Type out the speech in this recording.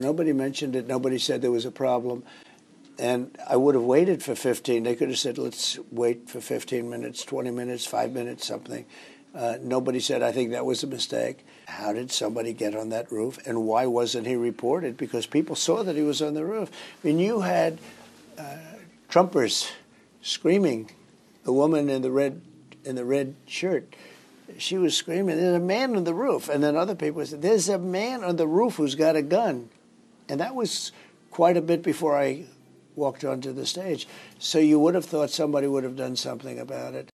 Nobody mentioned it. Nobody said there was a problem. And I would have waited for 15. They could have said, let's wait for 15 minutes, 20 minutes, 5 minutes, something. Nobody said, I think that was a mistake. How did somebody get on that roof? And why wasn't he reported? Because people saw that he was on the roof. I mean, you had Trumpers screaming. The woman in the red shirt, she was screaming, there's a man on the roof. And then other people said, there's a man on the roof who's got a gun. And that was quite a bit before I walked onto the stage. So you would have thought somebody would have done something about it.